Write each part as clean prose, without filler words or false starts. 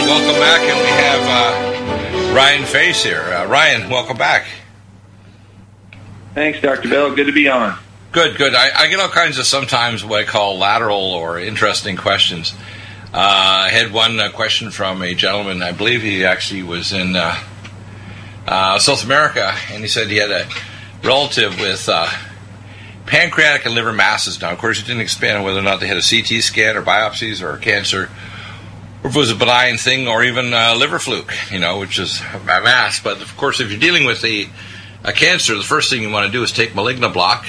welcome back, and we have Ryan Face here. Ryan, welcome back. Thanks, Dr. Bill. Good to be on. Good. I get all kinds of sometimes what I call lateral or interesting questions. I had one question from a gentleman, I believe he actually was in South America, and he said he had a relative with pancreatic and liver masses. Now, of course, he didn't expand on whether or not they had a CT scan or biopsies or cancer, or if it was a benign thing, or even liver fluke, which is a mass. But, of course, if you're dealing with a cancer, the first thing you want to do is take Maligna block,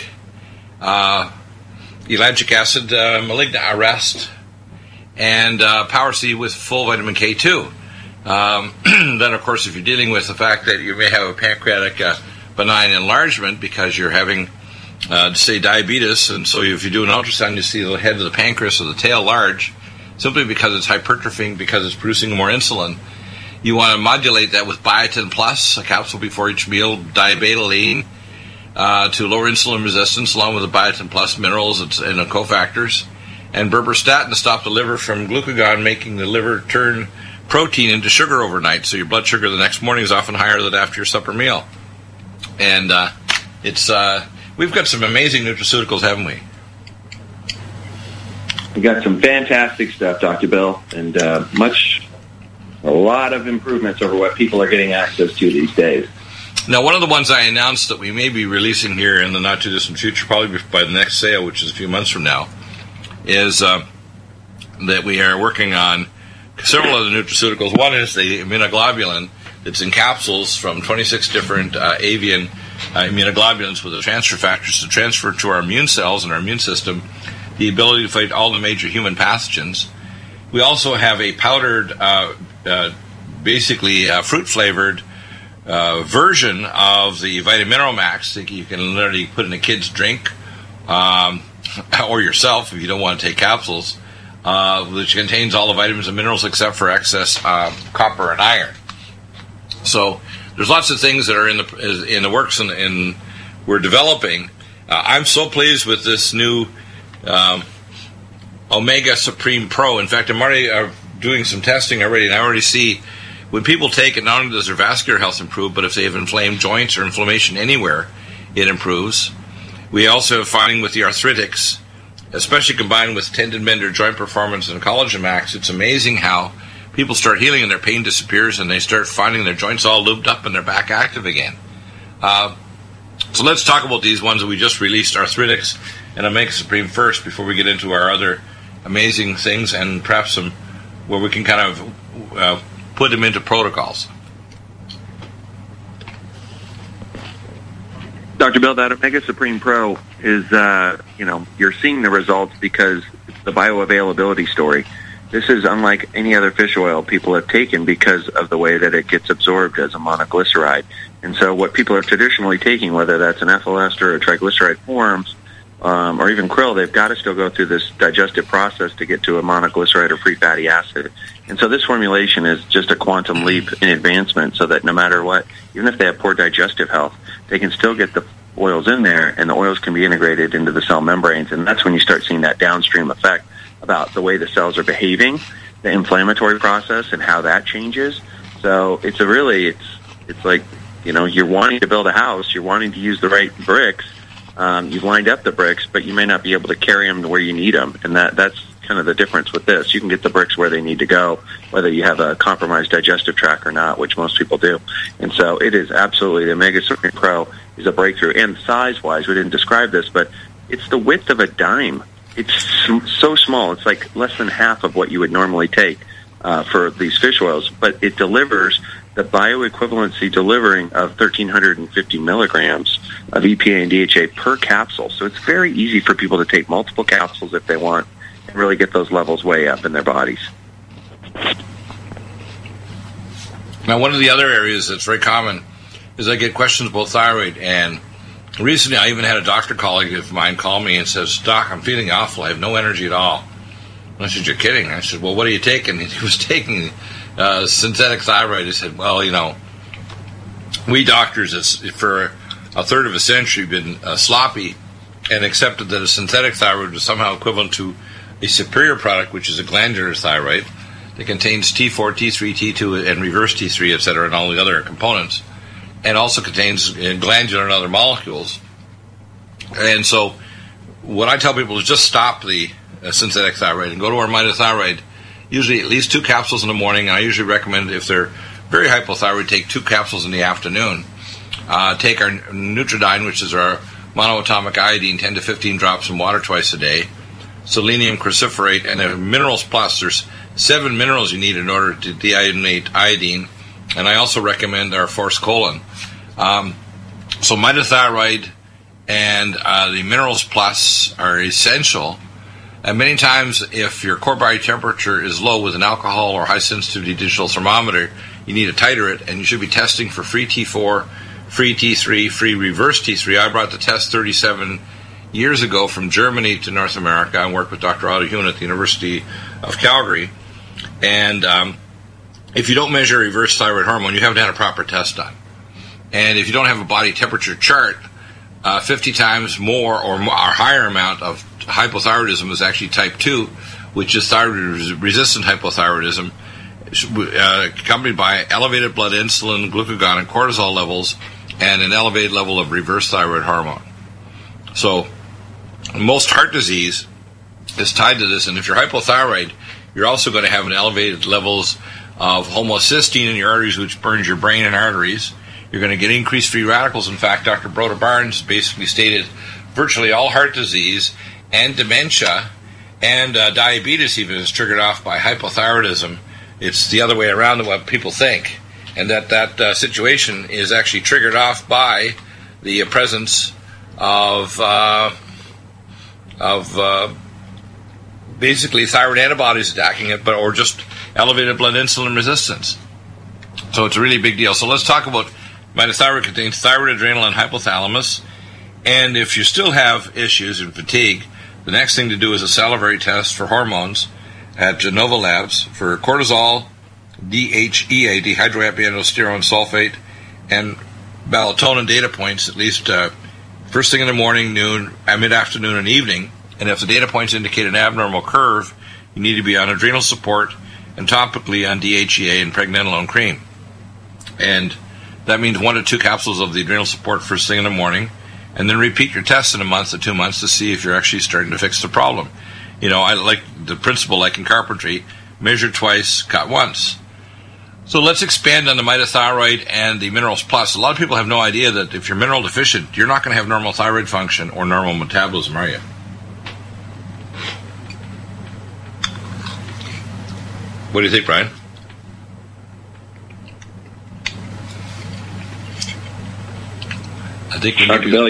ellagic acid, Maligna arrest, and Power C with full vitamin K2. Then, of course, if you're dealing with the fact that you may have a pancreatic benign enlargement because you're having, say, diabetes, and so if you do an ultrasound, you see the head of the pancreas or the tail large, simply because it's hypertrophying, because it's producing more insulin. You want to modulate that with Biotin Plus, a capsule before each meal, diabetoline, to lower insulin resistance, along with the Biotin Plus minerals and the cofactors, and berberstatin to stop the liver from glucagon, making the liver turn protein into sugar overnight, so your blood sugar the next morning is often higher than after your supper meal. And we've got some amazing nutraceuticals, haven't we? We got some fantastic stuff, Dr. Bill, and a lot of improvements over what people are getting access to these days. Now, one of the ones I announced that we may be releasing here in the not-too-distant future, probably by the next sale, which is a few months from now, is that we are working on several other nutraceuticals. One is the immunoglobulin that's in capsules from 26 different avian immunoglobulins with the transfer factors to transfer to our immune cells and our immune system the ability to fight all the major human pathogens. We also have a powdered, basically fruit-flavored version of the Vitamineral Max that you can literally put in a kid's drink, or yourself if you don't want to take capsules, which contains all the vitamins and minerals except for excess copper and iron. So there's lots of things that are in the works and we're developing. I'm so pleased with this new Omega Supreme Pro. In fact, I'm already doing some testing already, and I already see when people take it, not only does their vascular health improve, but if they have inflamed joints or inflammation anywhere, it improves. We also have finding with the arthritics, especially combined with Tendon Mender, Joint Performance, and Collagen Max, it's amazing how people start healing and their pain disappears and they start finding their joints all lubed up and they're back active again. So let's talk about these ones that we just released, arthritics and Omega Supreme first, before we get into our other amazing things and perhaps some where we can kind of put them into protocols. Dr. Bill, that Omega Supreme Pro is, you're seeing the results because it's the bioavailability story. This is unlike any other fish oil people have taken because of the way that it gets absorbed as a monoglyceride. And so what people are traditionally taking, whether that's an ethyl ester or triglyceride forms, or even krill, they've got to still go through this digestive process to get to a monoglyceride or free fatty acid. And so this formulation is just a quantum leap in advancement so that no matter what, even if they have poor digestive health, they can still get the oils in there and the oils can be integrated into the cell membranes. And that's when you start seeing that downstream effect about the way the cells are behaving, the inflammatory process and how that changes. So it's like, you're wanting to build a house, you're wanting to use the right bricks, you've lined up the bricks, but you may not be able to carry them to where you need them. And that's kind of the difference with this. You can get the bricks where they need to go, whether you have a compromised digestive tract or not, which most people do. And so it is absolutely, the Omega Supreme Pro is a breakthrough. And size-wise, we didn't describe this, but it's the width of a dime. It's so small. It's like less than half of what you would normally take for these fish oils, but it delivers the bioequivalency delivering of 1,350 milligrams of EPA and DHA per capsule. So it's very easy for people to take multiple capsules if they want and really get those levels way up in their bodies. Now, one of the other areas that's very common is I get questions about thyroid, and recently I even had a doctor colleague of mine call me and says, "Doc, I'm feeling awful. I have no energy at all." And I said, "You're kidding." I said, "Well, what are you taking?" And he was taking synthetic thyroid. He said, "Well, we doctors for a third of a century been sloppy and accepted that a synthetic thyroid was somehow equivalent to a superior product, which is a glandular thyroid. that contains T4, T3, T2, and reverse T3, etc., and all the other components, and also contains glandular and other molecules. And so what I tell people is just stop the synthetic thyroid and go to our mitothyroid, usually at least 2 capsules in the morning, and I usually recommend, if they're very hypothyroid, take 2 capsules in the afternoon. Take our Nutridyne, which is our monoatomic iodine, 10 to 15 drops in water twice a day, selenium cruciferate, and a Minerals Plus. There's 7 minerals you need in order to deiodinate iodine, and I also recommend our Force Colon. So mitothyroid and the Minerals Plus are essential. And many times, if your core body temperature is low with an alcohol or high-sensitivity digital thermometer, you need to titer it, and you should be testing for free T4, free T3, free reverse T3. I brought the test 37 years ago from Germany to North America. I worked with Dr. Otto Huhn at the University of Calgary. And if you don't measure reverse thyroid hormone, you haven't had a proper test done. And if you don't have a body temperature chart, 50 times more or higher amount of hypothyroidism is actually type 2, which is thyroid-resistant hypothyroidism, accompanied by elevated blood insulin, glucagon, and cortisol levels, and an elevated level of reverse thyroid hormone. So most heart disease is tied to this, and if you're hypothyroid, you're also going to have an elevated levels of homocysteine in your arteries, which burns your brain and arteries. You're going to get increased free radicals. In fact, Dr. Broda Barnes basically stated virtually all heart disease and dementia and diabetes even is triggered off by hypothyroidism. It's the other way around than what people think, and that situation is actually triggered off by the presence of basically thyroid antibodies attacking it, or just elevated blood insulin resistance. So it's a really big deal. So let's talk about mitothyroid. Contains thyroid, adrenal, and hypothalamus. And if you still have issues and fatigue, the next thing to do is a salivary test for hormones at Genova Labs for cortisol, DHEA, dehydroepiandrosterone sulfate, and melatonin data points, at least first thing in the morning, noon, mid-afternoon, and evening. And if the data points indicate an abnormal curve, you need to be on adrenal support and topically on DHEA and pregnenolone cream. And that means 1 to 2 capsules of the adrenal support first thing in the morning, and then repeat your tests in a month to 2 months to see if you're actually starting to fix the problem. You know, I like the principle, like in carpentry, measure twice, cut once. So let's expand on the mitothyroid and the Minerals Plus. A lot of people have no idea that if you're mineral deficient, you're not going to have normal thyroid function or normal metabolism, are you? What do you think, Brian? I think Dr. Bill,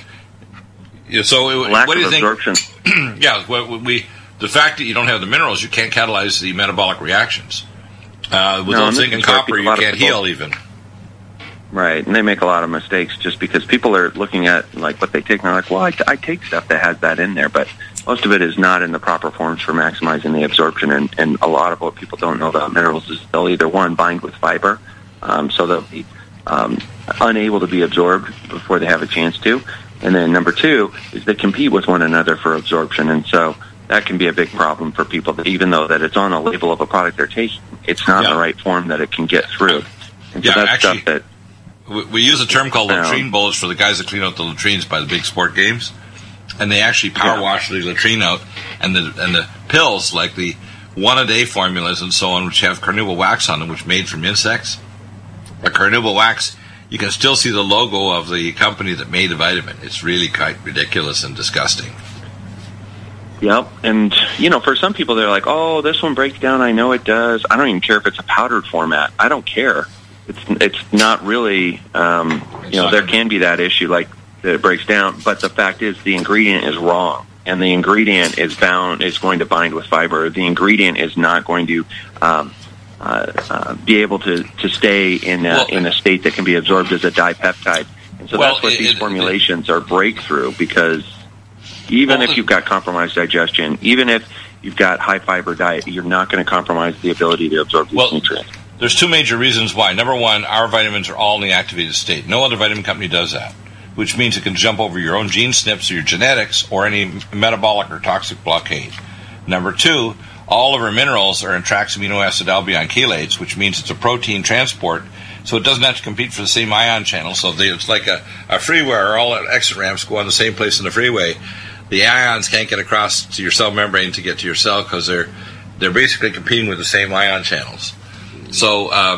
so lack what do you of think? absorption. Yeah, the fact that you don't have the minerals, you can't catalyze the metabolic reactions. Without zinc and copper, you can't heal even. Right, and they make a lot of mistakes just because people are looking at like what they take, and they're like, well, I take stuff that has that in there, but most of it is not in the proper forms for maximizing the absorption, and a lot of what people don't know about minerals is they'll either, one, bind with fiber, so they'll be unable to be absorbed before they have a chance to, and then number 2 is they compete with one another for absorption, and so that can be a big problem for people, that even though that it's on a label of a product they're taking, it's not in the right form that it can get through. And so that's actually, stuff that we use a term called latrine bullets for the guys that clean out the latrines by the big sport games, and they actually power wash the latrine out, and the pills, like the 1-a-day formulas and so on, which have carnauba wax on them, which are made from insects. The carnauba wax, you can still see the logo of the company that made the vitamin. It's really quite ridiculous and disgusting. Yep, and for some people they're like, oh, this one breaks down, I know it does. I don't even care if it's a powdered format. I don't care. It's not really, there can be that issue like that it breaks down, but the fact is the ingredient is wrong, and the ingredient is going to bind with fiber. The ingredient is not going to be able to stay in a state that can be absorbed as a dipeptide. And so that's what these formulations are breakthrough, because even if you've got compromised digestion, even if you've got high fiber diet, you're not going to compromise the ability to absorb these nutrients. There's 2 major reasons why. Number 1, our vitamins are all in the activated state. No other vitamin company does that, which means it can jump over your own gene SNPs or your genetics or any metabolic or toxic blockade. Number 2, all of our minerals are in trans amino acid albion chelates, which means it's a protein transport, so it doesn't have to compete for the same ion channel. So it's like a freeway where all exit ramps go on the same place in the freeway. The ions can't get across to your cell membrane to get to your cell because they're basically competing with the same ion channels. So,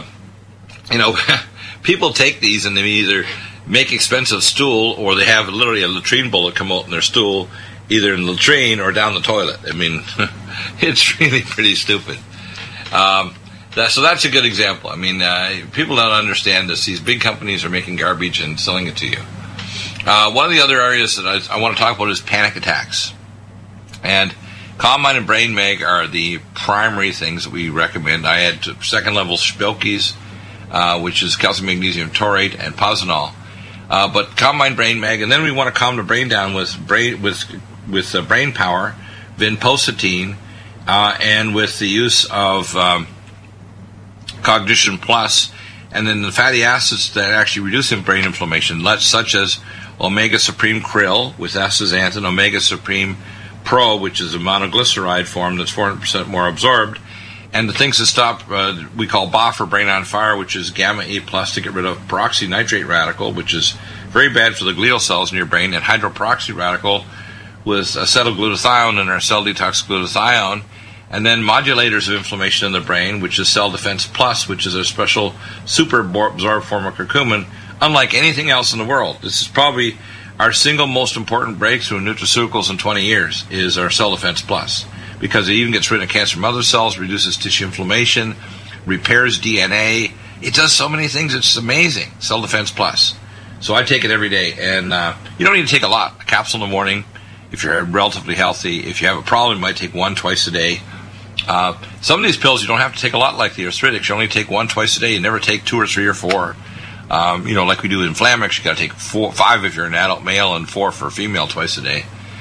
people take these and they either make expensive stool or they have literally a latrine bullet come out in their stool, either in the latrine or down the toilet. I mean, it's really pretty stupid. So that's a good example. I mean, people don't understand this. These big companies are making garbage and selling it to you. One of the other areas that I want to talk about is panic attacks. And Calm Mind and Brain Mag are the primary things that we recommend. I add second-level Spilkes, which is calcium magnesium taurate, and Posinol. But Calm Mind, Brain Mag, and then we want to calm the brain down with brain power, vinpocetine, and with the use of Cognition Plus, and then the fatty acids that actually reduce brain inflammation, such as Omega Supreme Krill with astaxanthin, Omega Supreme Pro, which is a monoglyceride form that's 400% more absorbed, and the things that stop, we call BOF, or Brain on Fire, which is Gamma E Plus to get rid of peroxynitrate radical, which is very bad for the glial cells in your brain, and hydroperoxy radical with acetylglutathione and our cell detox glutathione, and then modulators of inflammation in the brain, which is Cell Defense Plus, which is a special super absorbed form of curcumin, unlike anything else in the world. This is probably our single most important breakthrough in nutraceuticals in 20 years, is our Cell Defense Plus, because it even gets rid of cancer mother cells, reduces tissue inflammation, repairs DNA. It does so many things. It's amazing. Cell Defense Plus. So I take it every day, and you don't need to take a lot. A capsule in the morning if you're relatively healthy. If you have a problem, you might take one twice a day. Some of these pills you don't have to take a lot, like the arthritics. You only take one twice a day. You never take 2 or 3 or 4. Like we do in Inflamex, you got to take 5 if you're an adult male and 4 for a female twice a day.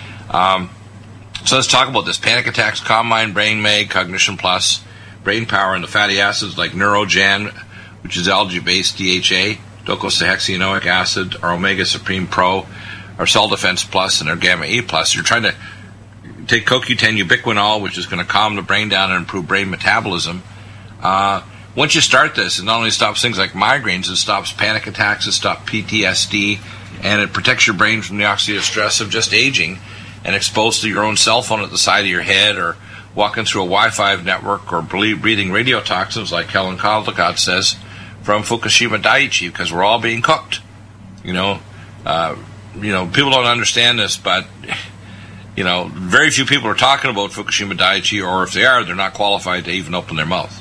So let's talk about this. Panic attacks, Calm Mind, Brain Mag, Cognition Plus, Brain Power, and the fatty acids like Neurogen, which is algae-based DHA, docosahexaenoic acid, our Omega Supreme Pro, our Cell Defense Plus, and our Gamma E Plus. You're trying to take CoQ10 ubiquinol, which is going to calm the brain down and improve brain metabolism. Once you start this, it not only stops things like migraines, it stops panic attacks, it stops PTSD, and it protects your brain from the oxidative stress of just aging and exposed to your own cell phone at the side of your head, or walking through a Wi-Fi network, or breathing radiotoxins, like Helen Caldicott says, from Fukushima Daiichi, because we're all being cooked. People don't understand this, but very few people are talking about Fukushima Daiichi, or if they are, they're not qualified to even open their mouth.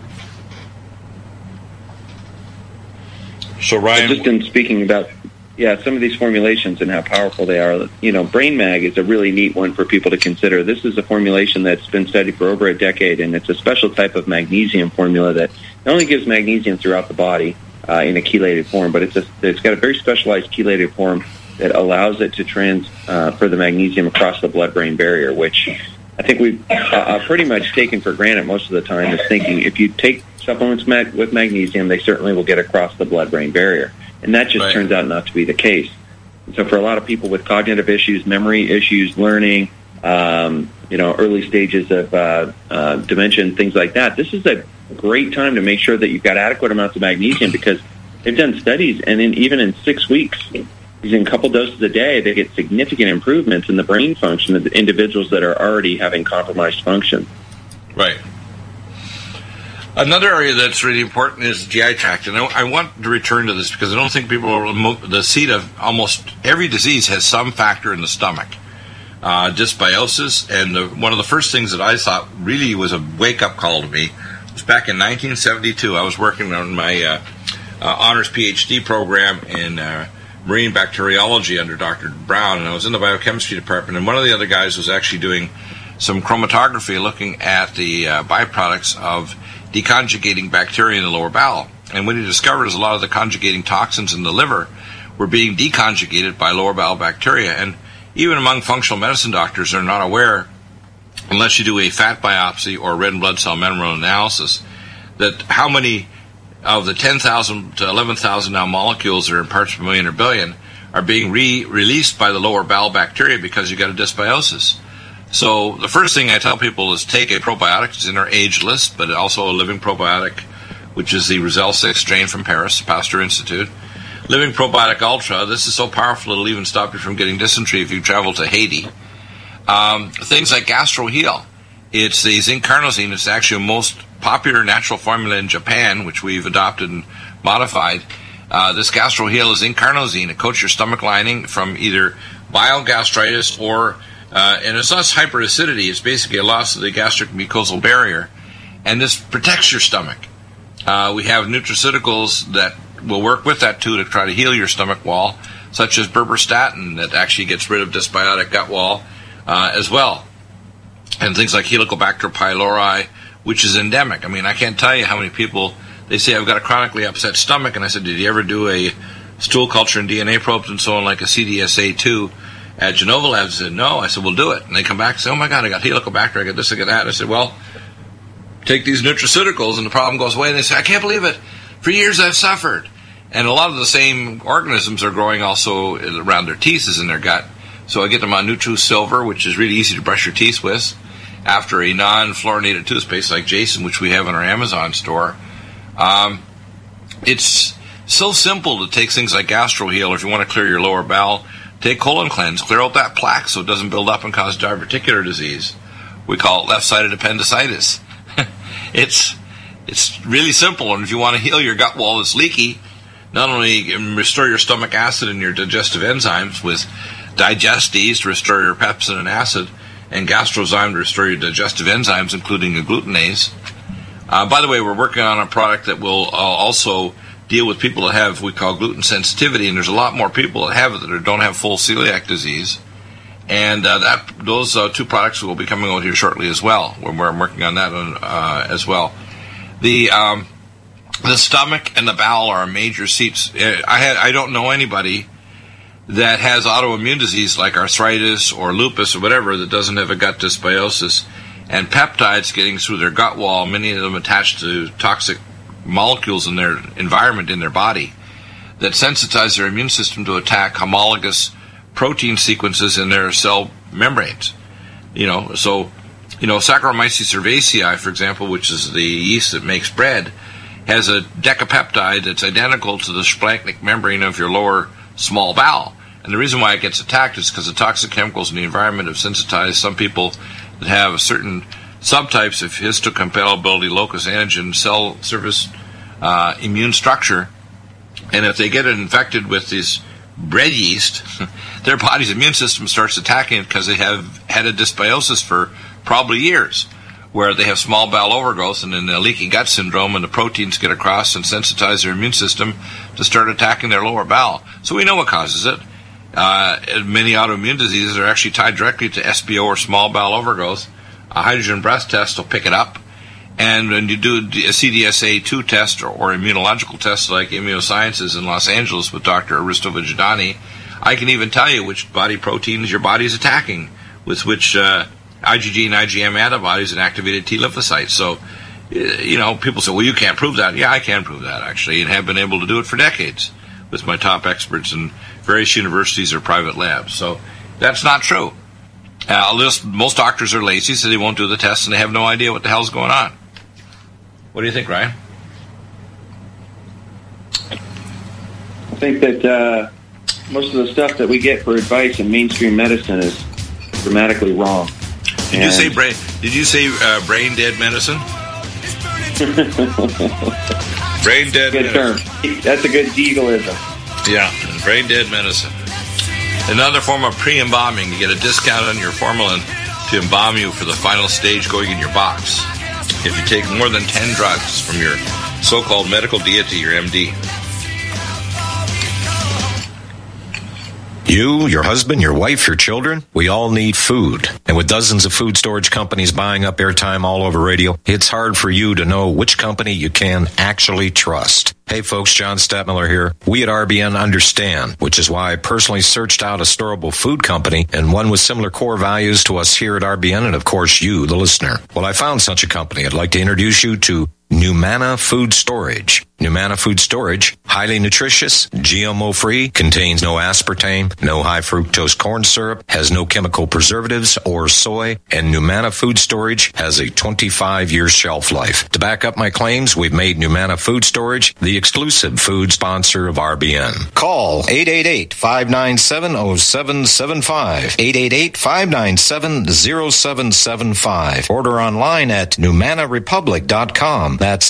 So Ryan, just in speaking about some of these formulations and how powerful they are, Brain Mag is a really neat one for people to consider. This is a formulation that's been studied for over a decade, and it's a special type of magnesium formula that not only gives magnesium throughout the body in a chelated form, but it's got a very specialized chelated form that allows it to transfer the magnesium across the blood-brain barrier, which I think we've pretty much taken for granted most of the time, is thinking if you take supplements with magnesium, they certainly will get across the blood-brain barrier. And that just turns out not to be the case. And so for a lot of people with cognitive issues, memory issues, learning, early stages of dementia and things like that, this is a great time to make sure that you've got adequate amounts of magnesium, because they've done studies, and even in 6 weeks, using a couple doses a day, they get significant improvements in the brain function of the individuals that are already having compromised function. Right. Another area that's really important is the GI tract, and I want to return to this because I don't think people are the seat of almost every disease has some factor in the stomach. Dysbiosis, and one of the first things that I thought really was a wake-up call to me was back in 1972. I was working on my honors PhD program in marine bacteriology under Dr. Brown, and I was in the biochemistry department, and one of the other guys was actually doing some chromatography looking at the byproducts of deconjugating bacteria in the lower bowel. And what he discovered is a lot of the conjugating toxins in the liver were being deconjugated by lower bowel bacteria. And even among functional medicine doctors, they're not aware, unless you do a fat biopsy or red blood cell membrane analysis, that how many of the 10,000 to 11,000 now molecules that are in parts per million or billion are being released by the lower bowel bacteria because you got a dysbiosis. So the first thing I tell people is take a probiotic. It's in our age list, but also a living probiotic, which is the Roselle 6 strain from Paris, Pasteur Institute. Living Probiotic Ultra. This is so powerful it'll even stop you from getting dysentery if you travel to Haiti. Things like GastroHeal. It's the zinc carnosine. It's actually the most popular natural formula in Japan, which we've adopted and modified. This GastroHeal is zinc carnosine. It coats your stomach lining from either bile gastritis or, and it's not hyperacidity. It's basically a loss of the gastric mucosal barrier. And this protects your stomach. We have nutraceuticals that will work with that too to try to heal your stomach wall, such as berberstatin that actually gets rid of dysbiotic gut wall as well. And things like Helicobacter pylori, which is endemic. I mean, I can't tell you how many people, they say, I've got a chronically upset stomach, and I said, did you ever do a stool culture and DNA probes and so on, like a CDSA2 at Genova Labs? I said, no. I said, we'll do it. And they come back and say, oh my God, I got Helicobacter, I got this, I got that. And I said, well, take these nutraceuticals and the problem goes away. And they say, I can't believe it. For years I've suffered. And a lot of the same organisms are growing also around their teeth as in their gut. So I get them on NutriSilver, which is really easy to brush your teeth with, after a non-fluorinated toothpaste like Jason, which we have in our Amazon store. It's so simple to take things like GastroHeal, or if you want to clear your lower bowel, take Colon Cleanse, clear out that plaque so it doesn't build up and cause diverticular disease. We call it left-sided appendicitis. It's really simple, and if you want to heal your gut wall that's leaky, not only restore your stomach acid and your digestive enzymes with Digestes to restore your pepsin and acid, and Gastrozyme to restore your digestive enzymes, including agglutinase. By the way, we're working on a product that will also deal with people that have what we call gluten sensitivity, and there's a lot more people that have it that don't have full celiac disease. And those two products will be coming out here shortly as well. We're working on that as well. The stomach and the bowel are major seats. I don't know anybody that has autoimmune disease like arthritis or lupus or whatever that doesn't have a gut dysbiosis and peptides getting through their gut wall, many of them attached to toxic molecules in their environment in their body that sensitize their immune system to attack homologous protein sequences in their cell membranes. So Saccharomyces cerevisiae, for example, which is the yeast that makes bread, has a decapeptide that's identical to the splanchnic membrane of your lower small bowel. And the reason why it gets attacked is because the toxic chemicals in the environment have sensitized some people that have certain subtypes of histocompatibility locus antigen cell surface immune structure. And if they get infected with this bread yeast, their body's immune system starts attacking it because they have had a dysbiosis for probably years, where they have small bowel overgrowth and then a leaky gut syndrome, and the proteins get across and sensitize their immune system to start attacking their lower bowel. So we know what causes it. Many autoimmune diseases are actually tied directly to SBO or small bowel overgrowth. A hydrogen breath test will pick it up. And when you do a CDSA2 test or immunological test like Immunosciences in Los Angeles with Dr. Aristo Vigidani, I can even tell you which body proteins your body is attacking, with which IgG and IgM antibodies and activated T lymphocytes. So, people say, well, you can't prove that. Yeah, I can prove that, actually, and have been able to do it for decades with my top experts in various universities or private labs. So that's not true. Most doctors are lazy, so they won't do the test, and they have no idea what the hell's going on. What do you think, Ryan? I think that most of the stuff that we get for advice in mainstream medicine is dramatically wrong. Did you say brain dead medicine? Brain dead good medicine. Term. That's a good Deagleism. Yeah, brain dead medicine. Another form of pre-embalming. You get a discount on your formalin to embalm you for the final stage going in your box if you take more than 10 drugs from your so-called medical deity, your MD. You, your husband, your wife, your children, we all need food. And with dozens of food storage companies buying up airtime all over radio, it's hard for you to know which company you can actually trust. Hey folks, John Stadtmiller here. We at RBN understand, which is why I personally searched out a storable food company and one with similar core values to us here at RBN and of course you, the listener. Well, I found such a company. I'd like to introduce you to Numana Food Storage. Numana Food Storage, highly nutritious, GMO-free, contains no aspartame, no high fructose corn syrup, has no chemical preservatives or soy, and Numana Food Storage has a 25-year shelf life. To back up my claims, we've made Numana Food Storage the exclusive food sponsor of RBN. Call 888-597-0775, 888-597-0775. Order online at NumanaRepublic.com. That's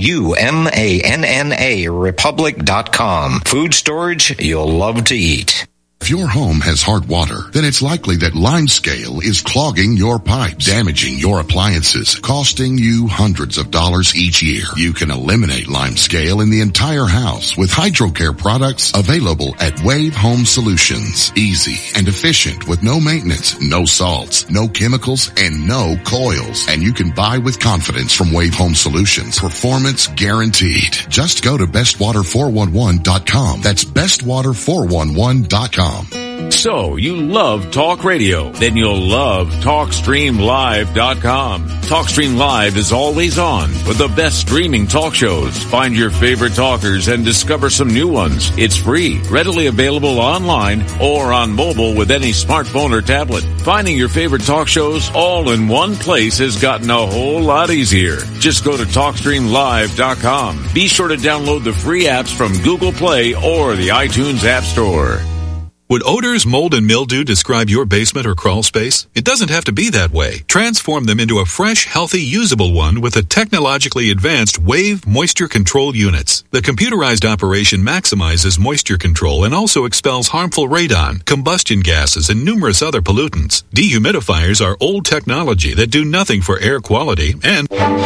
NUMANNA Republic.com. Food storage you'll love to eat. If your home has hard water, then it's likely that Limescale is clogging your pipes, damaging your appliances, costing you hundreds of dollars each year. You can eliminate Limescale in the entire house with HydroCare products available at Wave Home Solutions. Easy and efficient with no maintenance, no salts, no chemicals, and no coils. And you can buy with confidence from Wave Home Solutions. Performance guaranteed. Just go to bestwater411.com. That's bestwater411.com. So, you love talk radio? Then you'll love TalkStreamLive.com. TalkStream Live is always on with the best streaming talk shows. Find your favorite talkers and discover some new ones. It's free, readily available online or on mobile with any smartphone or tablet. Finding your favorite talk shows all in one place has gotten a whole lot easier. Just go to TalkStreamLive.com. Be sure to download the free apps from Google Play or the iTunes App Store. Would odors, mold, and mildew describe your basement or crawl space? It doesn't have to be that way. Transform them into a fresh, healthy, usable one with the technologically advanced Wave Moisture Control Units. The computerized operation maximizes moisture control and also expels harmful radon, combustion gases, and numerous other pollutants. Dehumidifiers are old technology that do nothing for air quality and...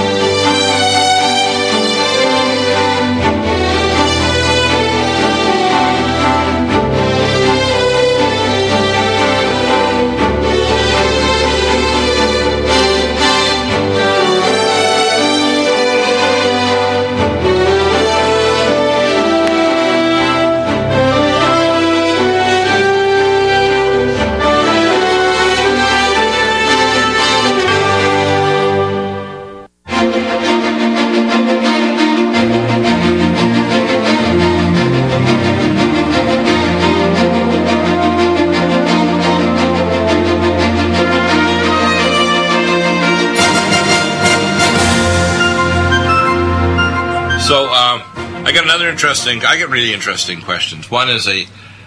I get really interesting questions. One is a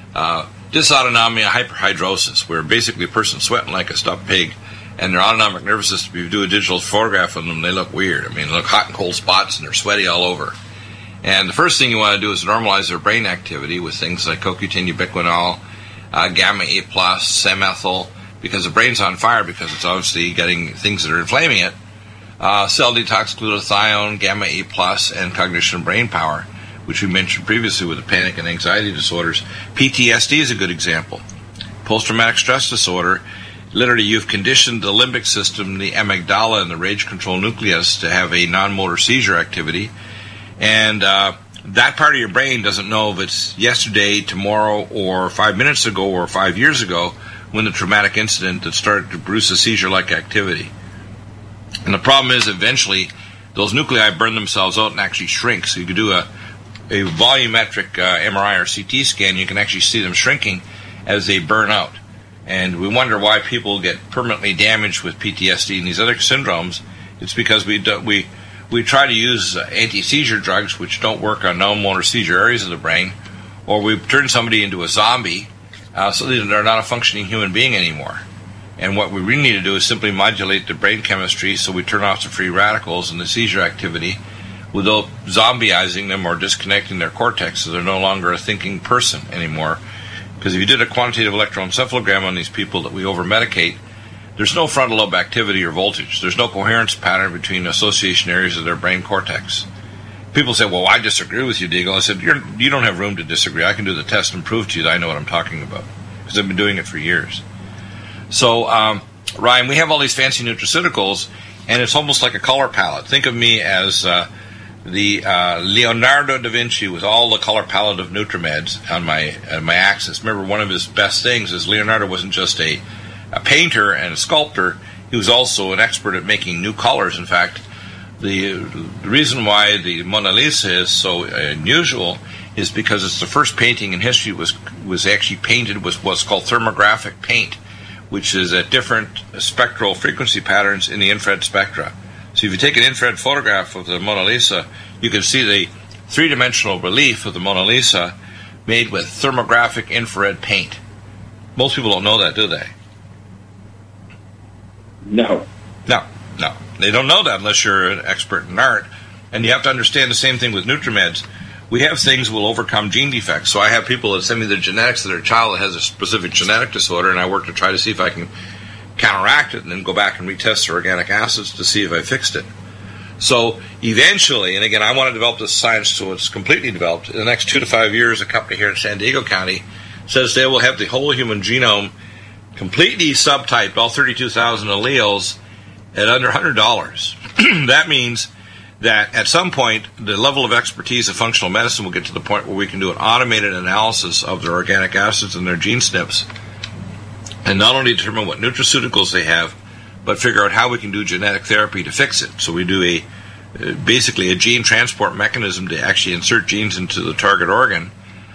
dysautonomia hyperhidrosis, where basically a person's sweating like a stuffed pig, and their autonomic nervous system, if you do a digital photograph of them, they look weird. I mean, they look hot and cold spots, and they're sweaty all over. And the first thing you want to do is normalize their brain activity with things like CoQ10, ubiquinol, gamma-8+, Semethyl, because the brain's on fire because it's obviously getting things that are inflaming it. Cell detox, glutathione, gamma-8+, and cognition and brain power, which we mentioned previously with the panic and anxiety disorders. PTSD is a good example. Post-traumatic stress disorder, literally you've conditioned the limbic system, the amygdala, and the rage control nucleus to have a non-motor seizure activity. And that part of your brain doesn't know if it's yesterday, tomorrow, or 5 minutes ago, or 5 years ago, when the traumatic incident that started to produce a seizure-like activity. And the problem is eventually those nuclei burn themselves out and actually shrink. So you could do a volumetric MRI or CT scan, you can actually see them shrinking as they burn out. And we wonder why people get permanently damaged with PTSD and these other syndromes. It's because we try to use anti-seizure drugs which don't work on non-motor seizure areas of the brain, or we turn somebody into a zombie so that they're not a functioning human being anymore. And what we really need to do is simply modulate the brain chemistry so we turn off the free radicals and the seizure activity without zombieizing them or disconnecting their cortex so they're no longer a thinking person anymore. Because if you did a quantitative electroencephalogram on these people that we over-medicate, there's no frontal lobe activity or voltage. There's no coherence pattern between association areas of their brain cortex. People say, well, I disagree with you, Deagle. I said, you don't have room to disagree. I can do the test and prove to you that I know what I'm talking about, because I've been doing it for years. So, Ryan, we have all these fancy nutraceuticals, and it's almost like a color palette. Think of me as the Leonardo da Vinci with all the color palette of Nutrimeds on my axis. Remember, one of his best things is Leonardo wasn't just a painter and a sculptor. He was also an expert at making new colors. In fact, The reason why the Mona Lisa is so unusual is because it's the first painting in history was actually painted with what's called thermographic paint, which is at different spectral frequency patterns in the infrared spectra. So if you take an infrared photograph of the Mona Lisa, you can see the three-dimensional relief of the Mona Lisa made with thermographic infrared paint. Most people don't know that, do they? No. No. They don't know that unless you're an expert in art. And you have to understand the same thing with NutriMeds. We have things that will overcome gene defects. So I have people that send me their genetics of their child that has a specific genetic disorder, and I work to try to see if I can counteract it and then go back and retest their organic acids to see if I fixed it. So eventually, and again, I want to develop this science so it's completely developed. In the next 2 to 5 years, a company here in San Diego County says they will have the whole human genome completely subtyped, all 32,000 alleles, at under $100. That means that at some point, the level of expertise of functional medicine will get to the point where we can do an automated analysis of their organic acids and their gene SNPs, and not only determine what nutraceuticals they have, but figure out how we can do genetic therapy to fix it. So we do basically a gene transport mechanism to actually insert genes into the target organ,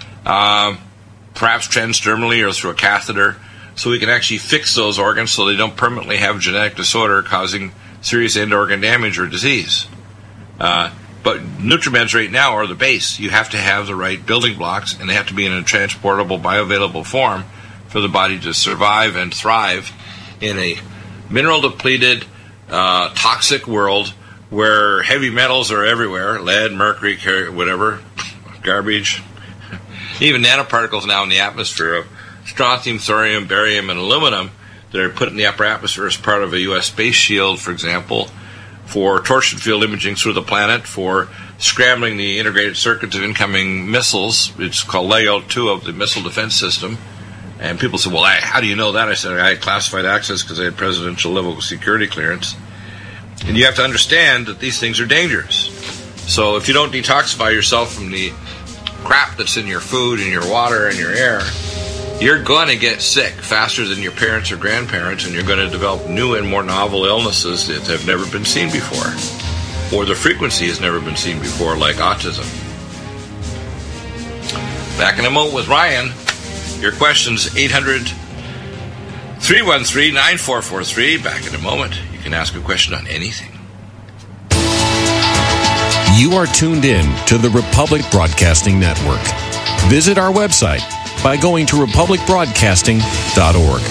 perhaps transdermally or through a catheter, so we can actually fix those organs so they don't permanently have genetic disorder causing serious end-organ damage or disease. But NutriMeds right now are the base. You have to have the right building blocks, and they have to be in a transportable, bioavailable form for the body to survive and thrive in a mineral-depleted, toxic world where heavy metals are everywhere, lead, mercury, whatever, garbage, even nanoparticles now in the atmosphere of strontium, thorium, barium, and aluminum that are put in the upper atmosphere as part of a U.S. space shield, for example, for torsion field imaging through the planet, for scrambling the integrated circuits of incoming missiles. It's called layout 2 of the missile defense system. And people say, well, how do you know that? I said, I had classified access because I had presidential level security clearance. And you have to understand that these things are dangerous. So if you don't detoxify yourself from the crap that's in your food and your water and your air, you're going to get sick faster than your parents or grandparents, and you're going to develop new and more novel illnesses that have never been seen before, or the frequency has never been seen before, like autism. Back in a moment with Ryan. Your questions, 800-313-9443. Back in a moment. You can ask a question on anything. You are tuned in to the Republic Broadcasting Network. Visit our website by going to republicbroadcasting.org.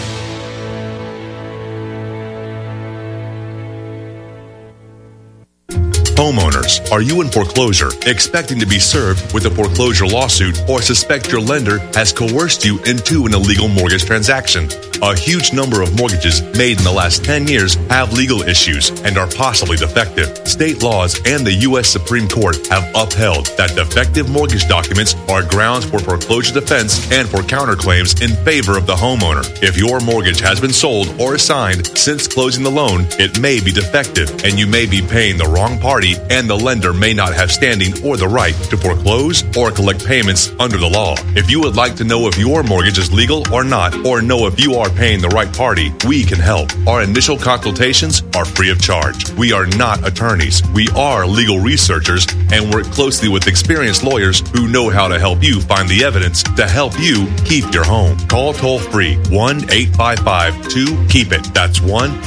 Homeowners, are you in foreclosure, expecting to be served with a foreclosure lawsuit, or suspect your lender has coerced you into an illegal mortgage transaction? A huge number of mortgages made in the last 10 years have legal issues and are possibly defective. State laws and the U.S. Supreme Court have upheld that defective mortgage documents are grounds for foreclosure defense and for counterclaims in favor of the homeowner. If your mortgage has been sold or assigned since closing the loan, it may be defective and you may be paying the wrong party, and the lender may not have standing or the right to foreclose or collect payments under the law. If you would like to know if your mortgage is legal or not, or know if you are paying the right party, we can help. Our initial consultations are free of charge. We are not attorneys. We are legal researchers and work closely with experienced lawyers who know how to help you find the evidence to help you keep your home. Call toll-free 1-855-2-KEEP-IT. That's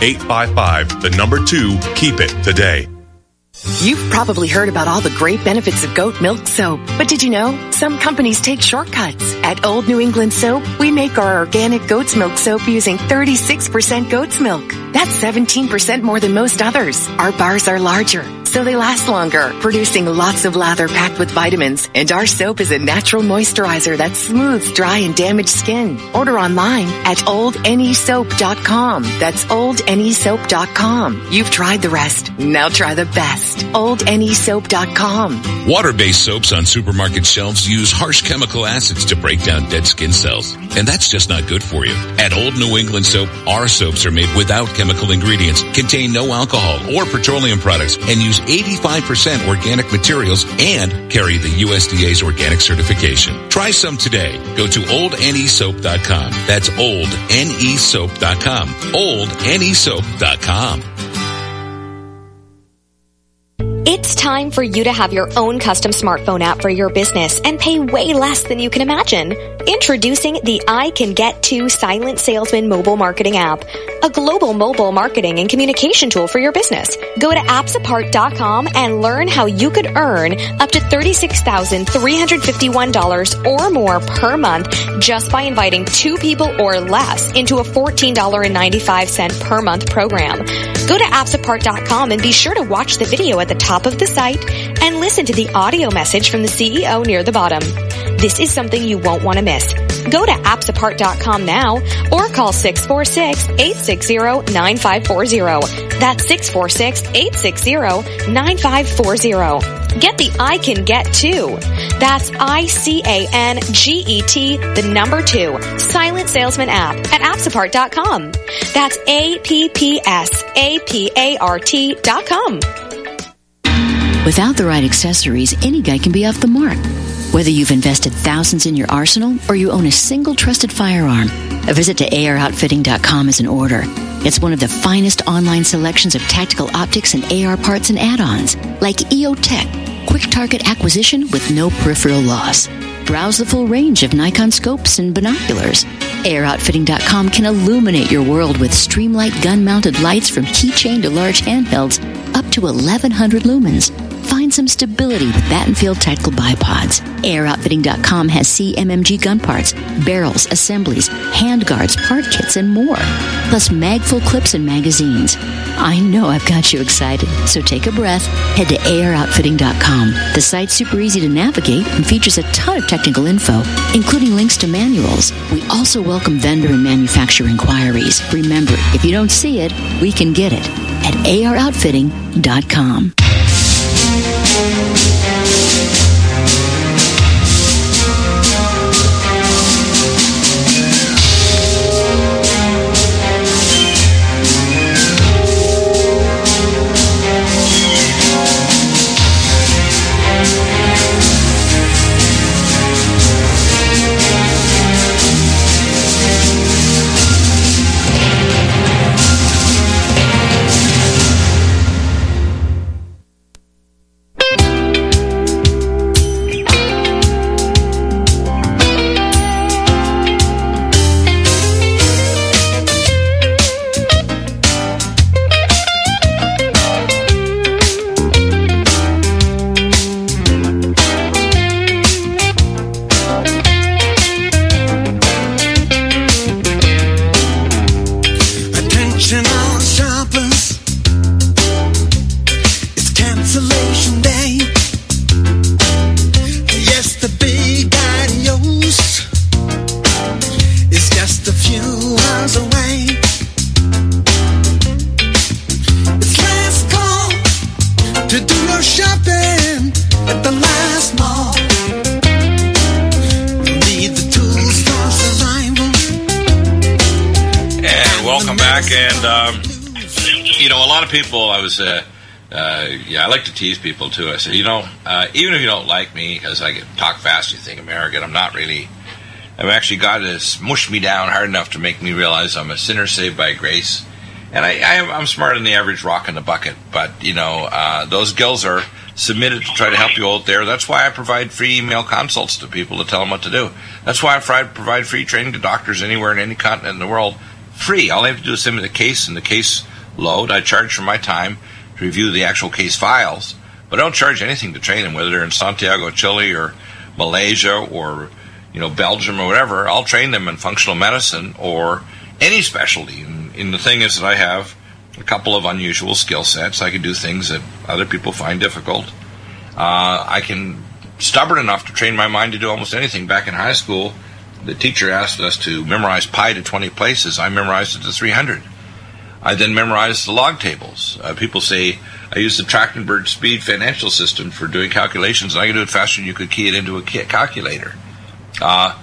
1-855-2-KEEP-IT today. You've probably heard about all the great benefits of goat milk soap. But did you know some companies take shortcuts? At Old New England Soap, we make our organic goat's milk soap using 36% goat's milk. That's 17% more than most others. Our bars are larger, so they last longer, producing lots of lather packed with vitamins. And our soap is a natural moisturizer that smooths dry and damaged skin. Order online at oldnesoap.com. That's oldnesoap.com. You've tried the rest. Now try the best. oldnesoap.com. Water-based soaps on supermarket shelves use harsh chemical acids to break down dead skin cells. And that's just not good for you. At Old New England Soap, our soaps are made without chemical ingredients, contain no alcohol or petroleum products, and use 85% organic materials and carry the USDA's organic certification. Try some today. Go to oldnesoap.com. That's oldnesoap.com. oldnesoap.com. It's time for you to have your own custom smartphone app for your business and pay way less than you can imagine. Introducing the I Can Get To Silent Salesman mobile marketing app, a global mobile marketing and communication tool for your business. Go to appsapart.com and learn how you could earn up to $36,351 or more per month just by inviting 2 people or less into a $14.95 per month program. Go to appsapart.com and be sure to watch the video at the top of the site and listen to the audio message from the CEO near the bottom. This is something you won't want to miss. Go to appsapart.com now or call 646-860-9540. That's 646-860-9540. Get the I Can Get To. That's ICANGET, the number 2, Silent Salesman app at appsapart.com. That's APPSAPART.com. Without the right accessories, any guy can be off the mark. Whether you've invested thousands in your arsenal or you own a single trusted firearm, a visit to AROutfitting.com is in order. It's one of the finest online selections of tactical optics and AR parts and add-ons, like EOTech, quick target acquisition with no peripheral loss. Browse the full range of Nikon scopes and binoculars. AROutfitting.com can illuminate your world with Streamlight gun-mounted lights from keychain to large handhelds up to 1,100 lumens. Find some stability with Battenfield Tactical Bipods. AirOutfitting.com has CMMG gun parts, barrels, assemblies, handguards, part kits, and more. Plus magful clips and magazines. I know I've got you excited, so take a breath. Head to AirOutfitting.com. The site's super easy to navigate and features a ton of technical info, including links to manuals. We also welcome vendor and manufacturer inquiries. Remember, if you don't see it, we can get it at AirOutfitting.com. People, I like to tease people too. I said, even if you don't like me, because I talk fast, you think I'm arrogant. I'm not really. I've actually God has smushed me down hard enough to make me realize I'm a sinner saved by grace, and I'm smarter than the average rock in the bucket. But those gills are submitted to try to help you out there. That's why I provide free email consults to people to tell them what to do. That's why I provide free training to doctors anywhere in any continent in the world, free. All I have to do is send me the case and the case load. I charge for my time to review the actual case files, but I don't charge anything to train them, whether they're in Santiago, Chile, or Malaysia, or Belgium, or whatever. I'll train them in functional medicine or any specialty. And the thing is that I have a couple of unusual skill sets. I can do things that other people find difficult. I can stubborn enough to train my mind to do almost anything. Back in high school, the teacher asked us to memorize pi to 20 places. I memorized it to 300. I then memorized the log tables. People say I use the Trachtenberg speed financial system for doing calculations, and I can do it faster than you could key it into a calculator. I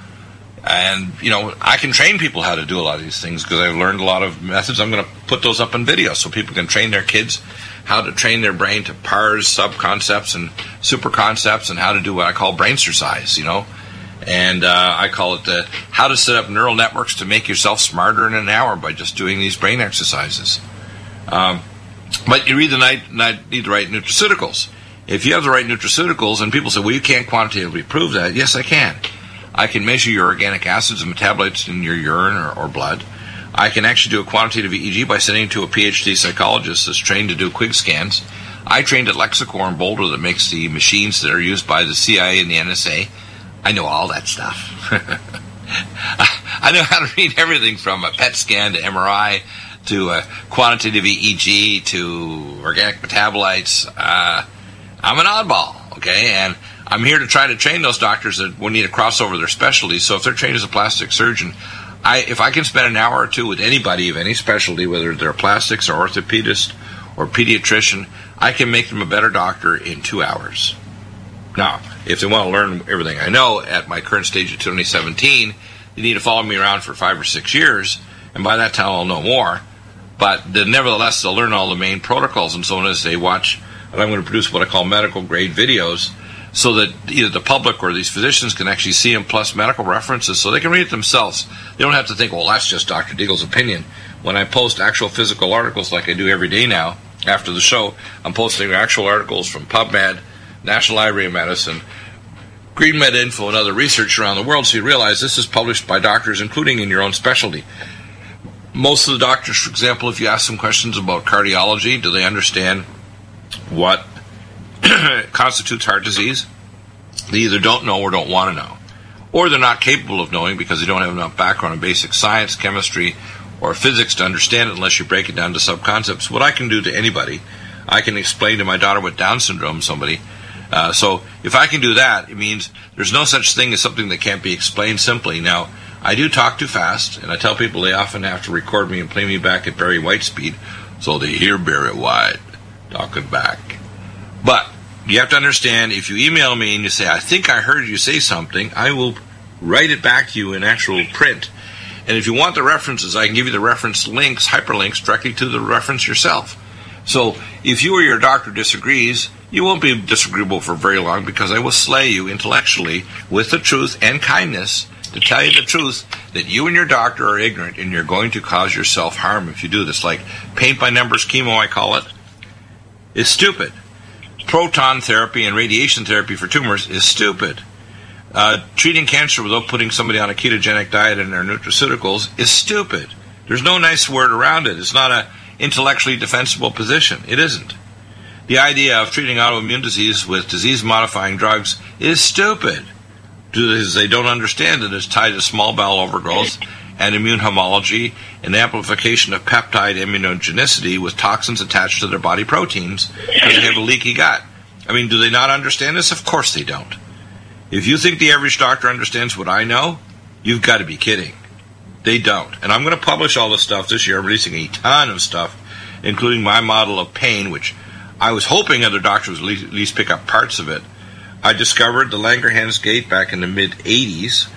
can train people how to do a lot of these things because I've learned a lot of methods. I'm going to put those up on video so people can train their kids how to train their brain to parse sub-concepts and super-concepts and how to do what I call brain exercise, And I call it how to set up neural networks to make yourself smarter in an hour by just doing these brain exercises. But you need the right nutraceuticals. If you have the right nutraceuticals, and people say, well, you can't quantitatively prove that. Yes, I can. I can measure your organic acids and metabolites in your urine or blood. I can actually do a quantitative EEG by sending it to a PhD psychologist that's trained to do quick scans. I trained at Lexicor in Boulder that makes the machines that are used by the CIA and the NSA. I know all that stuff. I know how to read everything from a PET scan to MRI to a quantitative EEG to organic metabolites. I'm an oddball, okay? And I'm here to try to train those doctors that will need to cross over their specialties. So if they're trained as a plastic surgeon, if I can spend an hour or two with anybody of any specialty, whether they're plastics or orthopedist or pediatrician, I can make them a better doctor in 2 hours. Now, if they want to learn everything I know at my current stage of 2017, they need to follow me around for 5 or 6 years, and by that time I'll know more. But nevertheless, they'll learn all the main protocols and so on as they watch. And I'm going to produce what I call medical-grade videos so that either the public or these physicians can actually see them, plus medical references, so they can read it themselves. They don't have to think, well, that's just Dr. Deagle's opinion. When I post actual physical articles like I do every day now, after the show, I'm posting actual articles from PubMed, National Library of Medicine, GreenMed Info, and other research around the world, so you realize this is published by doctors, including in your own specialty. Most of the doctors, for example, if you ask them questions about cardiology, do they understand what constitutes heart disease? They either don't know or don't want to know. Or they're not capable of knowing because they don't have enough background in basic science, chemistry, or physics to understand it unless you break it down to sub-concepts. What I can do to anybody, I can explain to my daughter with Down syndrome, somebody. So if I can do that, it means there's no such thing as something that can't be explained simply. Now, I do talk too fast, and I tell people they often have to record me and play me back at Barry White speed so they hear Barry White talking back. But you have to understand, if you email me and you say, I think I heard you say something, I will write it back to you in actual print. And if you want the references, I can give you the reference links, hyperlinks, directly to the reference yourself. So if you or your doctor disagrees, you won't be disagreeable for very long because I will slay you intellectually with the truth and kindness to tell you the truth that you and your doctor are ignorant and you're going to cause yourself harm if you do this. Like paint by numbers chemo, I call it, is stupid. Proton therapy and radiation therapy for tumors is stupid. Treating cancer without putting somebody on a ketogenic diet and their nutraceuticals is stupid. There's no nice word around it. It's not an intellectually defensible position. It isn't. The idea of treating autoimmune disease with disease-modifying drugs is stupid. They don't understand that it's tied to small bowel overgrowth and immune homology and amplification of peptide immunogenicity with toxins attached to their body proteins because they have a leaky gut. I mean, do they not understand this? Of course they don't. If you think the average doctor understands what I know, you've got to be kidding. They don't. And I'm going to publish all this stuff this year. I'm releasing a ton of stuff, including my model of pain, which I was hoping other doctors would at least pick up parts of it. I discovered the Langerhans gate back in the mid-'80s,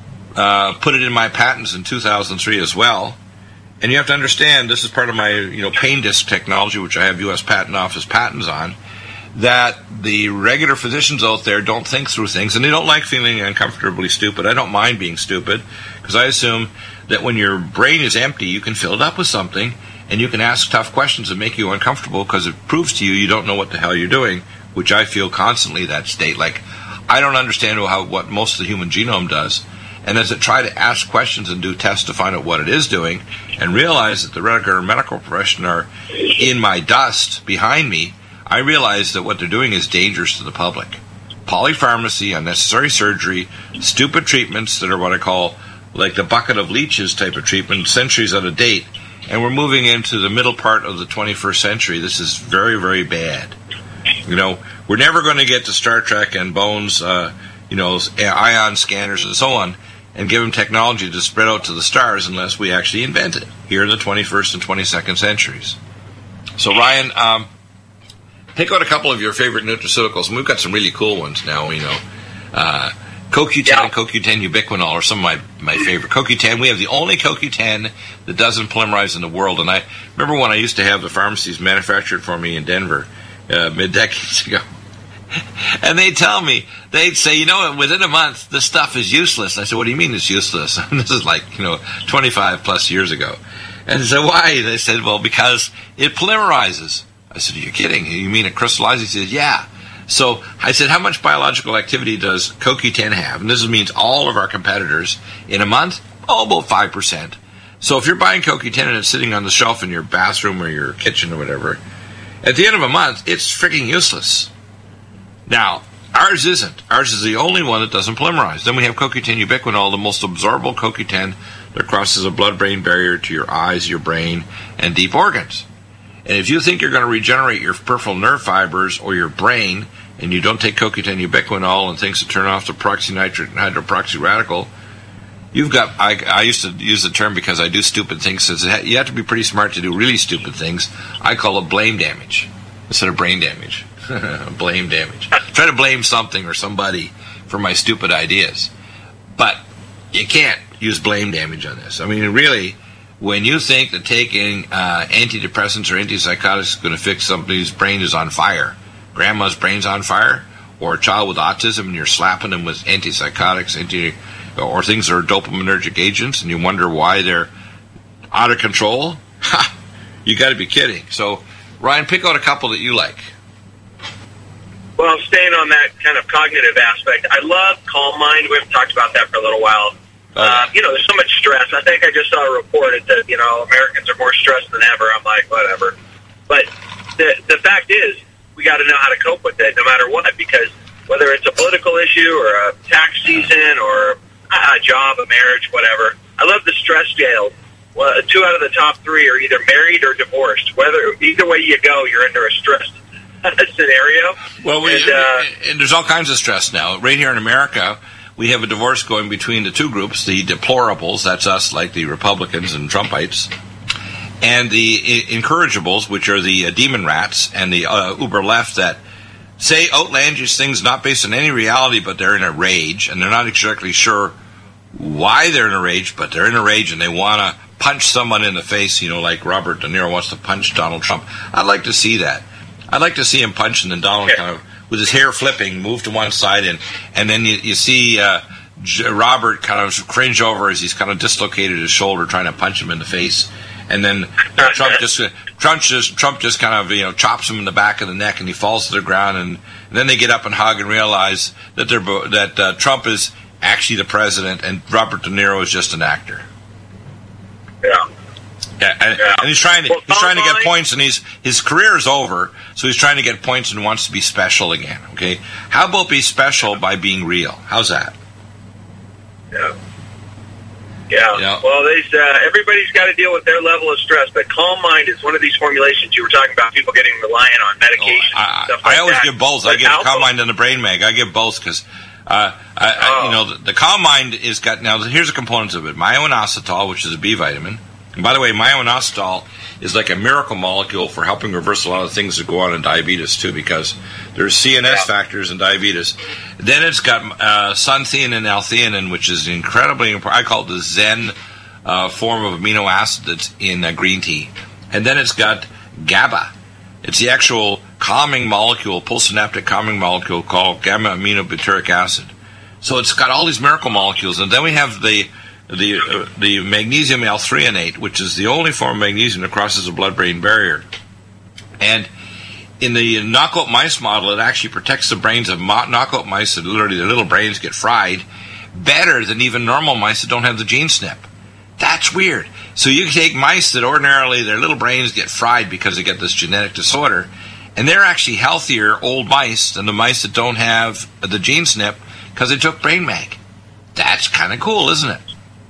put it in my patents in 2003 as well. And you have to understand, this is part of my pain disc technology, which I have U.S. Patent Office patents on, that the regular physicians out there don't think through things, and they don't like feeling uncomfortably stupid. I don't mind being stupid, because I assume that when your brain is empty, you can fill it up with something, and you can ask tough questions that make you uncomfortable, because it proves to you you don't know what the hell you're doing, which I feel constantly that state. Like, I don't understand what most of the human genome does. And as I try to ask questions and do tests to find out what it is doing, and realize that the regular medical profession are in my dust behind me, I realize that what they're doing is dangerous to the public. Polypharmacy, unnecessary surgery, stupid treatments that are what I call like the bucket of leeches type of treatment, centuries out of date. And we're moving into the middle part of the 21st century. This is very, very bad. We're never going to get to Star Trek and Bones, ion scanners and so on, and give them technology to spread out to the stars unless we actually invent it here in the 21st and 22nd centuries. So, Ryan, pick out a couple of your favorite nutraceuticals, and we've got some really cool ones now, CoQ10 and CoQ10 ubiquinol are some of my favorite. CoQ10, we have the only CoQ10 that doesn't polymerize in the world, and I remember when I used to have the pharmacies manufactured for me in Denver mid-decades ago. And they'd say, within a month, this stuff is useless. I said, what do you mean it's useless? This is 25 plus years ago. And I said, why? They said, well, because it polymerizes. I said, are you kidding? You mean it crystallizes? He said, yeah. So I said, how much biological activity does CoQ10 have? And this means all of our competitors in a month, about 5%. So if you're buying CoQ10 and it's sitting on the shelf in your bathroom or your kitchen or whatever, at the end of a month, it's freaking useless. Now, ours isn't. Ours is the only one that doesn't polymerize. Then we have CoQ10 ubiquinol, the most absorbable CoQ10 that crosses a blood-brain barrier to your eyes, your brain, and deep organs. And if you think you're going to regenerate your peripheral nerve fibers or your brain, and you don't take CoQ10 ubiquinol and things to turn off the peroxynitrate and hydroperoxy radical, you've got, I used to use the term because I do stupid things, so you have to be pretty smart to do really stupid things. I call it blame damage instead of brain damage. Blame damage. Try to blame something or somebody for my stupid ideas. But you can't use blame damage on this. I mean, really, when you think that taking antidepressants or antipsychotics is going to fix somebody's brain is on fire, grandma's brain's on fire, or a child with autism and you're slapping them with antipsychotics, or things that are dopaminergic agents, and you wonder why they're out of control, you got to be kidding. So, Ryan, pick out a couple that you like. Well, staying on that kind of cognitive aspect, I love Calm Mind. We haven't talked about that for a little while. There's so much stress. I think I just saw a report that said, Americans are more stressed than ever. I'm like, whatever. But the fact is, we got to know how to cope with it no matter what, because whether it's a political issue or a tax season or a job, a marriage, whatever, I love the stress scale. Well, 2 out of the top 3 are either married or divorced. Either way you go, you're under a stress scenario. Well, and there's all kinds of stress now. Right here in America, we have a divorce going between the two groups, the deplorables, that's us, like the Republicans and Trumpites, and the incorrigibles, which are the demon rats and the uber left that say outlandish things not based on any reality, but they're in a rage, and they're not exactly sure why they're in a rage, but they're in a rage and they want to punch someone in the face, like Robert De Niro wants to punch Donald Trump. I'd like to see that. I'd like to see him punch and then Donald kind of, with his hair flipping, move to one side, and then you see Robert kind of cringe over as he's kind of dislocated his shoulder trying to punch him in the face. And then Trump just kind of chops him in the back of the neck, and he falls to the ground. And then they get up and hug and realize that Trump is actually the president, and Robert De Niro is just an actor. And he's trying to get points, and his career is over, so he's trying to get points and wants to be special again. Okay, how about be special by being real? How's that? Yeah. Well, everybody's got to deal with their level of stress, but Calm Mind is one of these formulations you were talking about, people getting reliant on medication and stuff like that. I always give both. I give Calm Mind and the Brain Mag. I give both because, the Calm Mind is got, now here's the components of it. Myo-inositol, which is a B vitamin. And by the way, myo-inositol is like a miracle molecule for helping reverse a lot of things that go on in diabetes, too, because there's CNS factors in diabetes. Then it's got sunthein and L-theanine, which is incredibly important. I call it the Zen form of amino acid that's in green tea. And then it's got GABA. It's the actual calming molecule, postsynaptic calming molecule called gamma-aminobutyric acid. So it's got all these miracle molecules. And then we have the magnesium L-threonate, which is the only form of magnesium that crosses the blood-brain barrier. And in the knockout mice model, it actually protects the brains of knockout mice that literally their little brains get fried better than even normal mice that don't have the gene SNP. That's weird. So you can take mice that ordinarily their little brains get fried because they get this genetic disorder, and they're actually healthier old mice than the mice that don't have the gene SNP because they took Brain Mag. That's kind of cool, isn't it?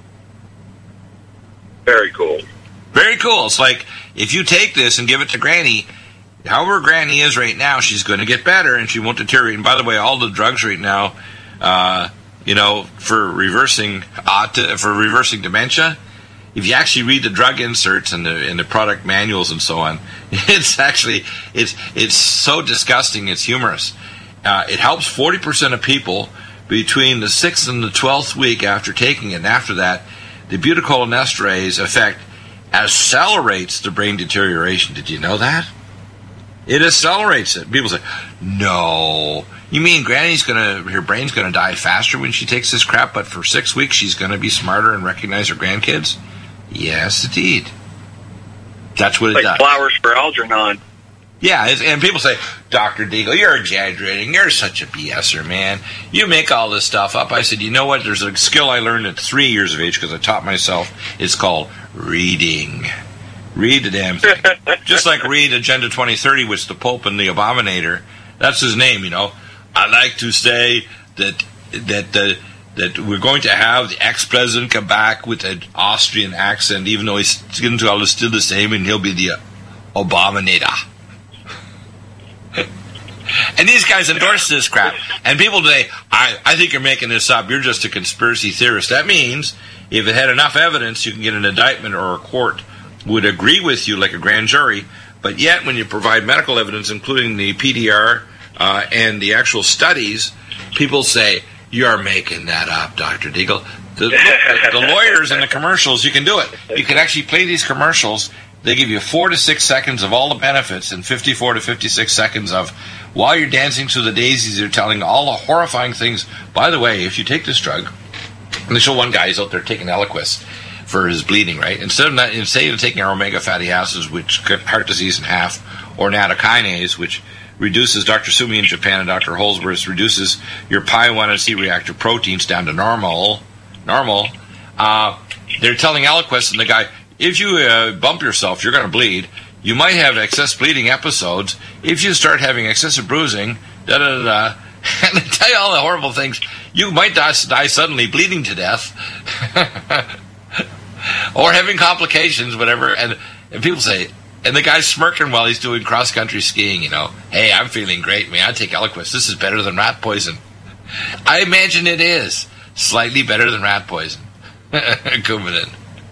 Very cool. Very cool. It's like, if you take this and give it to Granny, however Granny is right now, she's going to get better and she won't deteriorate. And by the way, all the drugs right now, for reversing dementia, if you actually read the drug inserts and the product manuals and so on, it's so disgusting, it's humorous. It helps 40% of people between the 6th and the 12th week after taking it, and after that, the butyrylcholinesterase effect accelerates the brain deterioration. Did you know that? It accelerates it. People say, no. You mean her brain's going to die faster when she takes this crap, but for 6 weeks she's going to be smarter and recognize her grandkids? Yes, indeed. That's what it like does. flowers for Algernon. Yeah, and people say, Dr. Deagle, you're exaggerating. You're such a BSer, man. You make all this stuff up. I said, you know what? There's a skill I learned at 3 years of age because I taught myself. It's called reading. Read the damn thing. Just like read Agenda 2030, which the Pope and the Abominator, that's his name, you know. I like to say that we're going to have the ex-president come back with an Austrian accent, even though his skin color is still the same, and he'll be the Abominator. And these guys endorse this crap. And people say, I think you're making this up. You're just a conspiracy theorist. That means if it had enough evidence, you can get an indictment or a court would agree with you like a grand jury. But yet when you provide medical evidence, including the PDR and the actual studies, people say, you're making that up, Dr. Deagle. The lawyers and the commercials, you can do it. You can actually play these commercials. They give you 4 to 6 seconds of all the benefits and 54 to 56 seconds of while you're dancing through the daisies, they're telling all the horrifying things. By the way, if you take this drug, and they show one guy, he's out there taking Eliquis for his bleeding, right? Instead of taking our omega fatty acids, which cut heart disease in half, or nattokinase, which reduces, Dr. Sumi in Japan and Dr. Holsworth reduces your Pi-1 and C-reactive proteins down to normal. They're telling Eliquis and the guy, if you bump yourself, you're going to bleed. You might have excess bleeding episodes. If you start having excessive bruising, and they tell you all the horrible things, you might die suddenly, bleeding to death, or having complications, whatever. And people say, and the guy's smirking while he's doing cross-country skiing, you know, hey, I'm feeling great, man. I take Eliquis. This is better than rat poison. I imagine it is. Slightly better than rat poison. Coumadin.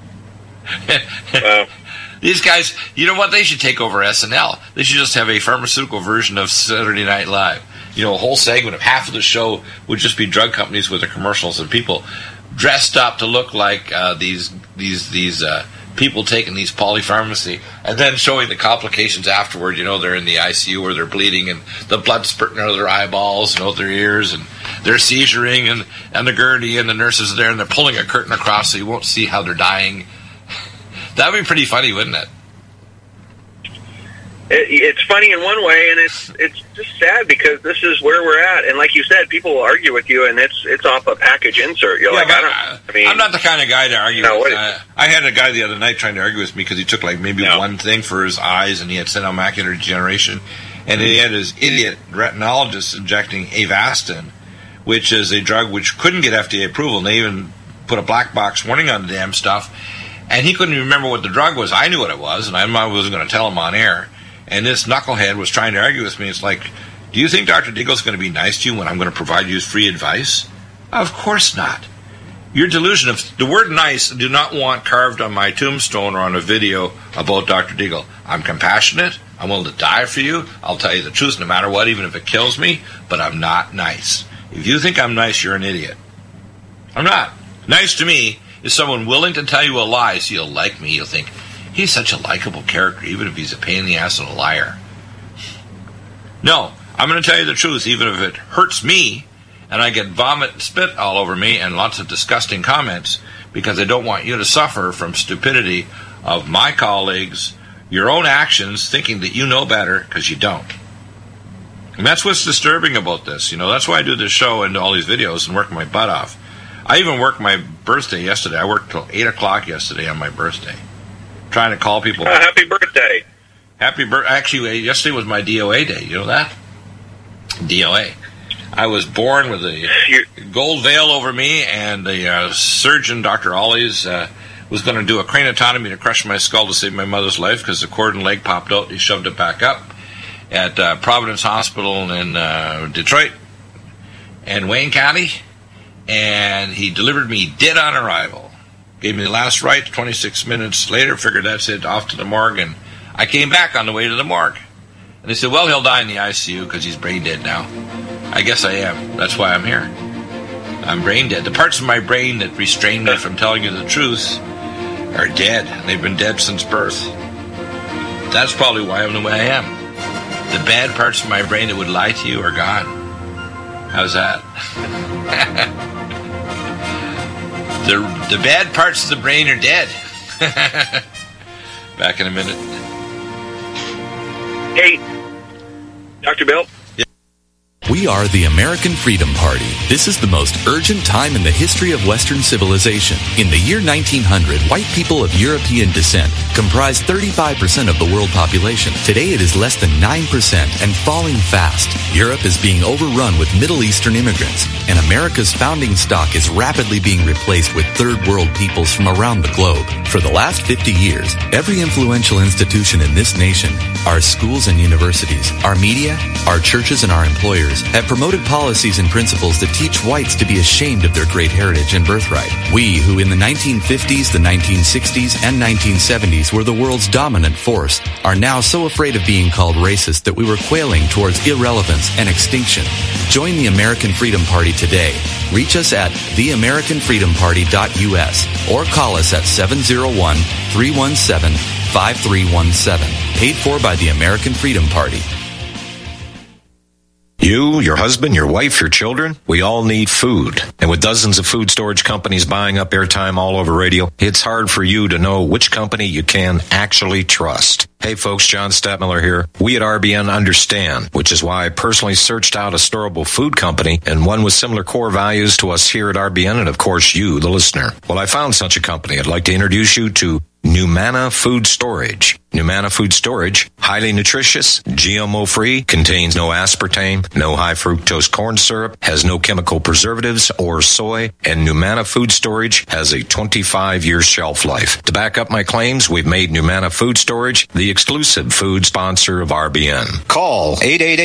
Wow. These guys, you know what? They should take over SNL. They should just have a pharmaceutical version of Saturday Night Live. You know, a whole segment of half of the show would just be drug companies with their commercials and people dressed up to look like these people taking these polypharmacy and then showing the complications afterward. You know, they're in the ICU or they're bleeding and the blood spurting out of their eyeballs and out their ears and they're seizuring and the gurney and the nurses are there and they're pulling a curtain across so you won't see how they're dying. That would be pretty funny, wouldn't it? It's funny in one way, and it's just sad because this is where we're at. And like you said, people will argue with you, and it's off a package insert. You're like, I'm not the kind of guy to argue with. I had a guy the other night trying to argue with me because he took like maybe one thing for his eyes, and he had senile macular degeneration, and he had his idiot retinologist injecting Avastin, which is a drug which couldn't get FDA approval, and they even put a black box warning on the damn stuff. And he couldn't even remember what the drug was. I knew what it was, and I wasn't going to tell him on air. And this knucklehead was trying to argue with me. It's like, do you think Dr. Deagle's going to be nice to you when I'm going to provide you free advice? Of course not. Your delusion of the word nice I do not want carved on my tombstone or on a video about Dr. Deagle. I'm compassionate. I'm willing to die for you. I'll tell you the truth no matter what, even if it kills me, but I'm not nice. If you think I'm nice, you're an idiot. I'm not. Nice to me is someone willing to tell you a lie so you'll like me. You'll think, he's such a likable character, even if he's a pain in the ass and a liar. No, I'm going to tell you the truth, even if it hurts me, and I get vomit and spit all over me and lots of disgusting comments, because I don't want you to suffer from stupidity of my colleagues, your own actions, thinking that you know better, because you don't. And that's what's disturbing about this. You know, that's why I do this show and all these videos and work my butt off. I even worked my birthday yesterday. I worked till 8 o'clock yesterday on my birthday, trying to call people. Happy birthday. Actually, yesterday was my DOA day. You know that? DOA. I was born with a gold veil over me, and the surgeon, Dr. Ollies, was going to do a craniotomy to crush my skull to save my mother's life because the cord and leg popped out. He shoved it back up at Providence Hospital in Detroit and Wayne County. And he delivered me dead on arrival. Gave me the last rite 26 minutes later, figured that's it, off to the morgue. And I came back on the way to the morgue. And they said, well, he'll die in the ICU because he's brain dead now. I guess I am. That's why I'm here. I'm brain dead. The parts of my brain that restrain me from telling you the truth are dead. They've been dead since birth. That's probably why I'm the way I am. The bad parts of my brain that would lie to you are gone. How's that? The bad parts of the brain are dead. Back in a minute. Hey, Dr. Bill. We are the American Freedom Party. This is the most urgent time in the history of Western civilization. In the year 1900, white people of European descent comprised 35% of the world population. Today it is less than 9% and falling fast. Europe is being overrun with Middle Eastern immigrants, and America's founding stock is rapidly being replaced with third world peoples from around the globe. For the last 50 years, every influential institution in this nation, our schools and universities, our media, our churches, and our employers have promoted policies and principles that teach whites to be ashamed of their great heritage and birthright. We, who in the 1950s, the 1960s, and 1970s were the world's dominant force, are now so afraid of being called racist that we were quailing towards irrelevance and extinction. Join the American Freedom Party today. Reach us at theamericanfreedomparty.us or call us at 701-317-5317. Paid for by the American Freedom Party. You, your husband, your wife, your children, we all need food. And with dozens of food storage companies buying up airtime all over radio, it's hard for you to know which company you can actually trust. Hey folks, John Stadtmiller here. We at RBN understand, which is why I personally searched out a storable food company and one with similar core values to us here at RBN and of course you, the listener. Well, I found such a company. I'd like to introduce you to Numana Food Storage. Numana Food Storage, highly nutritious, GMO-free, contains no aspartame, no high-fructose corn syrup, has no chemical preservatives or soy, and Numana Food Storage has a 25-year shelf life. To back up my claims, we've made Numana Food Storage the exclusive food sponsor of RBN. Call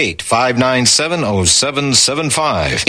888-597-0775,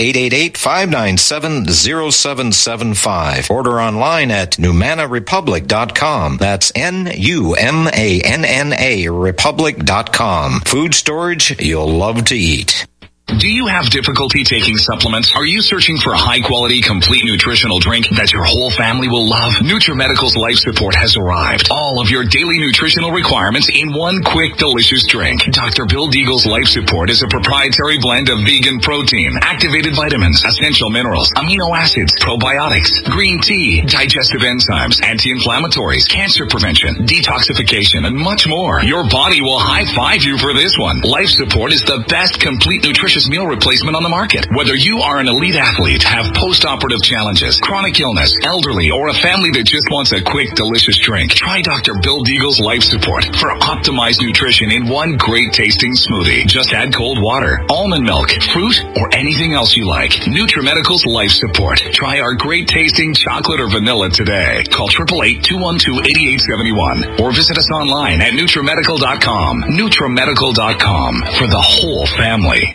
888-597-0775. Order online at NumanaRepublic.com. That's NUMANNA Republic.com. Food storage you'll love to eat. Do you have difficulty taking supplements? Are you searching for a high-quality, complete nutritional drink that your whole family will love? NutriMedical's Life Support has arrived. All of your daily nutritional requirements in one quick, delicious drink. Dr. Bill Deagle's Life Support is a proprietary blend of vegan protein, activated vitamins, essential minerals, amino acids, probiotics, green tea, digestive enzymes, anti-inflammatories, cancer prevention, detoxification, and much more. Your body will high-five you for this one. Life Support is the best complete nutritious meal replacement on the market. Whether you are an elite athlete, have post-operative challenges, chronic illness, elderly, or a family that just wants a quick, delicious drink, try Dr. Bill Deagle's Life Support for optimized nutrition in one great tasting smoothie. Just add cold water, almond milk, fruit, or anything else you like. NutriMedical's Life Support. Try our great tasting chocolate or vanilla today. Call 888-212-8871 or visit us online at NutriMedical.com. NutriMedical.com for the whole family.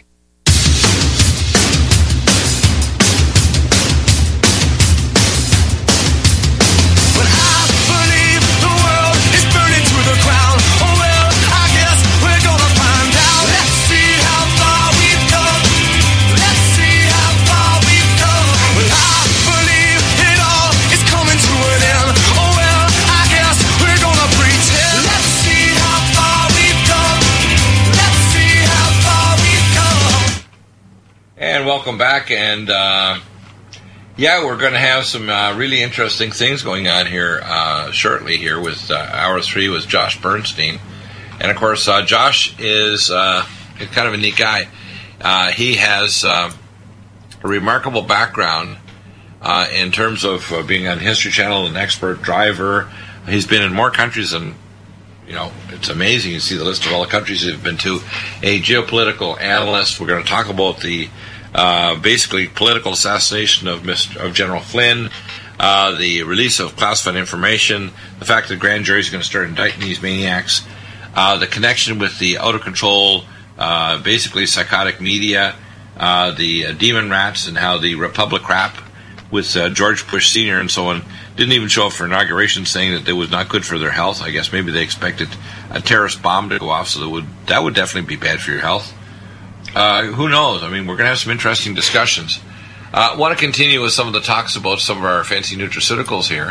Welcome back, and we're going to have some really interesting things going on here shortly here with Hour 3 with Josh Bernstein. And of course, Josh is kind of a neat guy. He has a remarkable background in terms of being on History Channel, an expert driver. He's been in more countries than, it's amazing. You see the list of all the countries he's been to. A geopolitical analyst. We're going to talk about the basically political assassination of General Flynn, the release of classified information, the fact that the grand jury is going to start indicting these maniacs, the connection with the out-of-control, basically psychotic media, the demon rats, and how the Republic crap with George Bush Sr. and so on didn't even show up for inauguration, saying that it was not good for their health. I guess maybe they expected a terrorist bomb to go off, so that would definitely be bad for your health. Who knows? I mean, we're going to have some interesting discussions. I want to continue with some of the talks about some of our fancy nutraceuticals here.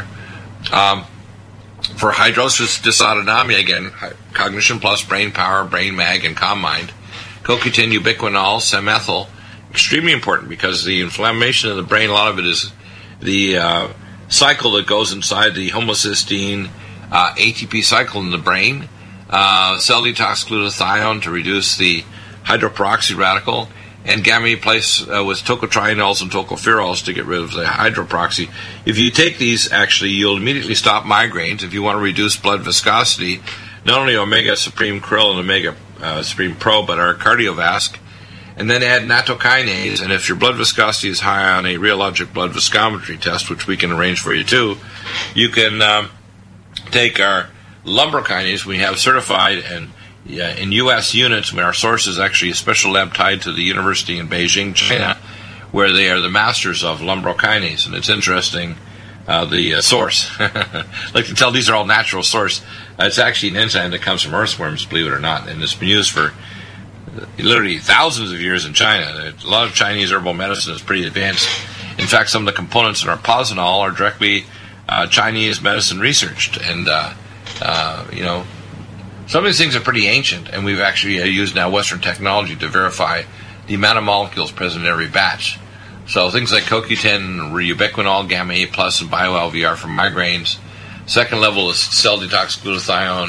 For hydrosis dysautonomia, again, Cognition Plus, Brain Power, Brain Mag, and Calm Mind, CoQ10, ubiquinol, Semethyl, extremely important because the inflammation of the brain, a lot of it is the cycle that goes inside the homocysteine, ATP cycle in the brain, cell detox glutathione to reduce the hydroperoxy radical, and gamma place with tocotrienols and tocopherols to get rid of the hydroperoxy. If you take these, actually, you'll immediately stop migraines. If you want to reduce blood viscosity, not only Omega Supreme Krill and Omega Supreme Pro, but our Cardiovasc, and then add nattokinase. And if your blood viscosity is high on a rheologic blood viscometry test, which we can arrange for you too, you can take our lumbrokinase we have certified, and in U.S. units, our source is actually a special lab tied to the university in Beijing, China, where they are the masters of lumbrokinase. And it's interesting, the source. I like to tell these are all natural source. It's actually an enzyme that comes from earthworms, believe it or not, and it's been used for literally thousands of years in China. A lot of Chinese herbal medicine is pretty advanced. In fact, some of the components in our Posinol are directly Chinese medicine researched, and some of these things are pretty ancient, and we've actually used now Western technology to verify the amount of molecules present in every batch. So things like CoQ10, ubiquinol, gamma A+, and bio-LVR for migraines. Second level is cell detox glutathione,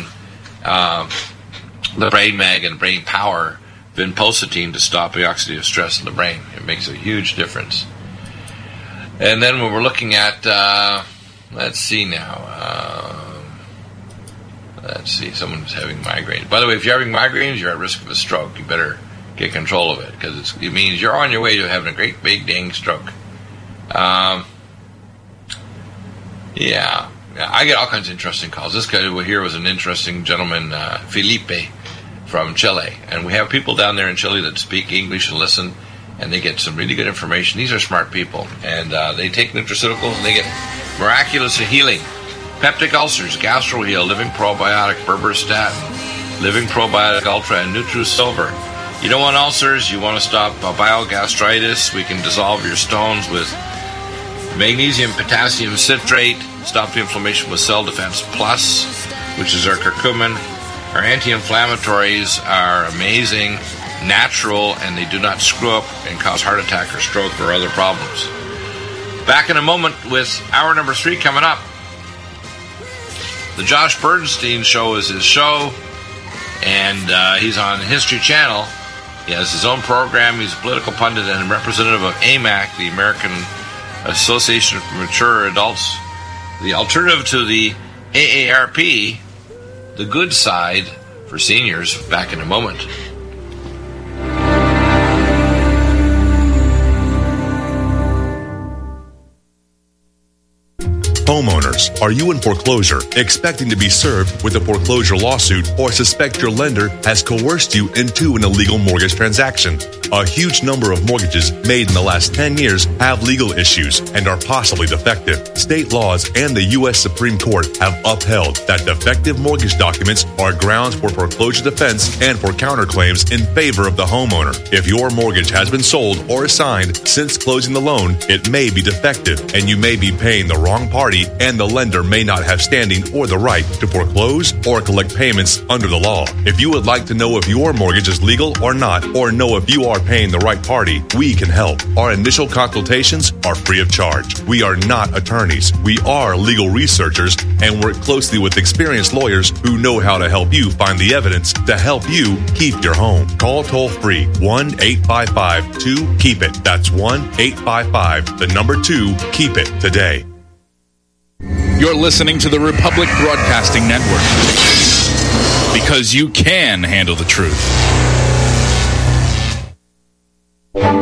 the brain mag and brain power, vinpocetine to stop the oxidative stress in the brain. It makes a huge difference. And then when we're looking at, let's see now, someone's having migraines. By the way, if you're having migraines, you're at risk of a stroke. You better get control of it, because it means you're on your way to having a great big dang stroke. I get all kinds of interesting calls. This guy over here was an interesting gentleman, Felipe from Chile. And we have people down there in Chile that speak English and listen, and they get some really good information. These are smart people, and they take nutraceuticals and they get miraculous healing. Peptic ulcers, GastroHeal, Living Probiotic, Berberstatin, Living Probiotic Ultra, and NutriSilver. You don't want ulcers, you want to stop biogastritis. We can dissolve your stones with magnesium potassium citrate, stop the inflammation with Cell Defense Plus, which is our curcumin. Our anti-inflammatories are amazing, natural, and they do not screw up and cause heart attack or stroke or other problems. Back in a moment with hour number 3 coming up. The Josh Bernstein Show is his show, and he's on History Channel. He has his own program. He's a political pundit and representative of AMAC, the American Association for Mature Adults, the alternative to the AARP, the good side for seniors. Back in a moment. Homeowners, are you in foreclosure, expecting to be served with a foreclosure lawsuit, or suspect your lender has coerced you into an illegal mortgage transaction? A huge number of mortgages made in the last 10 years have legal issues and are possibly defective. State laws and the U.S. Supreme Court have upheld that defective mortgage documents are grounds for foreclosure defense and for counterclaims in favor of the homeowner. If your mortgage has been sold or assigned since closing the loan, it may be defective, and you may be paying the wrong party, and the lender may not have standing or the right to foreclose or collect payments under the law. If you would like to know if your mortgage is legal or not, or know if you are paying the right party, we can help. Our initial consultations are free of charge. We are not attorneys. We are legal researchers and work closely with experienced lawyers who know how to help you find the evidence to help you keep your home. Call toll-free 1-855-2-KEEP-IT. That's 1-855-2-KEEP-IT today. You're listening to the Republic Broadcasting Network, because you can handle the truth.